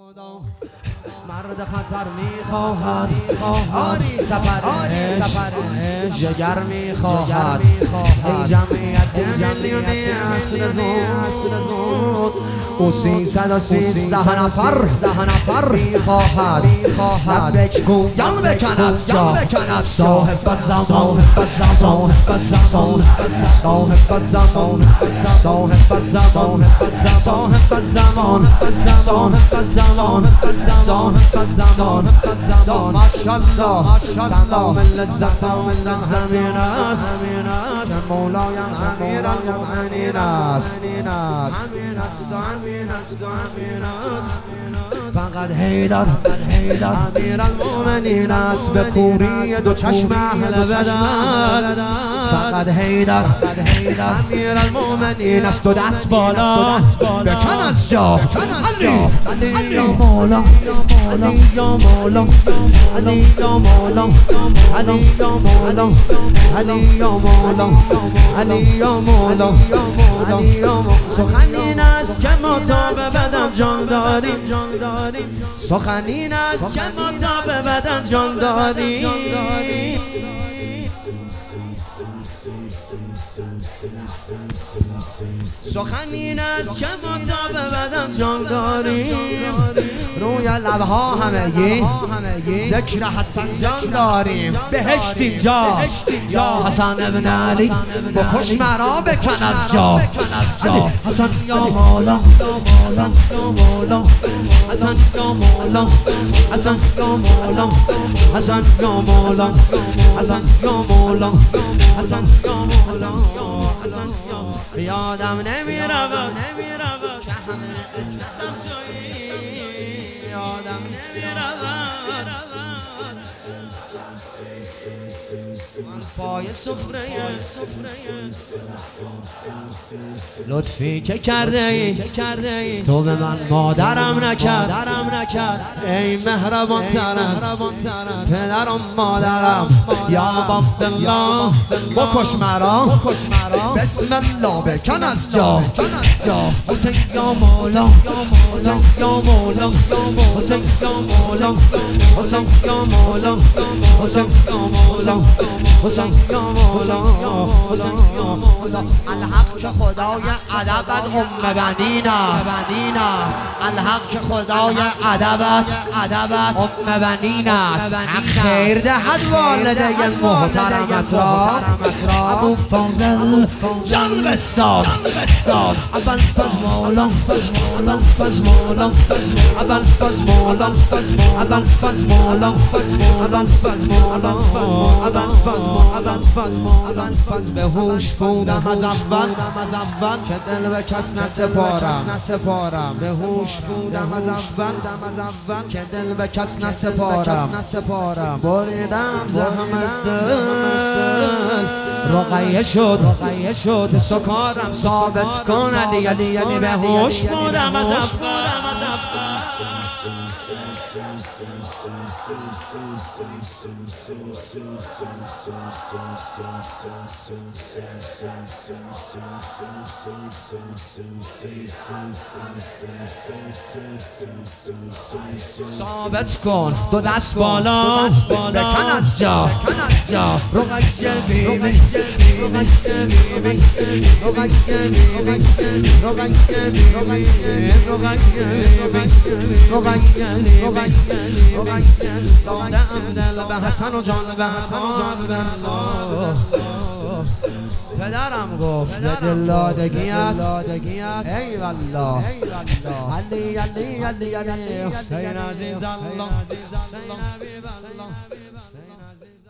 مرد خطر میخواهد آری سفر جگر میخواهد ای جمعیت میلیونی اصل زود او 313 نفر میخواهد لبک گویم بکند صاحب زمان ماشاءالله تمام لذت همین است مولایم امیر المؤمنین است فقط حیدر امیر المؤمنین است به کوری دو چشم اهل بدر فقط حیدر امیر المؤمنین است. دو دست بالا بکن از جا علی یا مولا علی یا مولا علی یا مولا علی یا مولا علی یا مولا علی یا مولا علی یا مولا سخن این است که ما تا به بدن جان داریم سخن این است که ما تا به بدن جان داریم سخن این است که ما تا به بدن جان داریم روی لبها همگی ذکر حسن جان داریم بهشت اینجاست یا حسن ابن علی بکش مرا بکن از جا حسن یا مولا حسن یا مولا حسن یا مولا حسن یا مولا حسن یا مولا حسن یا مولا حسن یا مولا یادم نمیرود که همه عزتم تویی یادم نمیرود پای سفره لطفی که کرده ای تو به من مادرم نکرد ای مهربان تر از پدرم مادرم یا بالله بکش مرا بسم الله بکن از جا حسین یا مولا حسین یا مولا حسین یا مولا حسین یا مولا حسین یا مولا حسین یا مولا حسین یا مولا الحق که خدای ادبت ام بنین است الحق که خدای ادبت ام بنین است خیر دهد والده محترمت را ابو فاضل جان بستان ابل فز مولا ابل فز مولا ابل فز مولا ابل فز مولا ابل فز مولا ابل فز به هوش بودم از اول که دل به کس نسپارم به هوش بودم از اول که دل به کس نسپارم بریدم زحمت دل رقیه شد سکارم ثابت کن علی به هوش بودم از اول ثابت کن دو دست بالا بکن از جا رقیه بیبی دل به حسن و جان به پدرم گفت به دلدادگیت ای والله علی حسین عزیز الله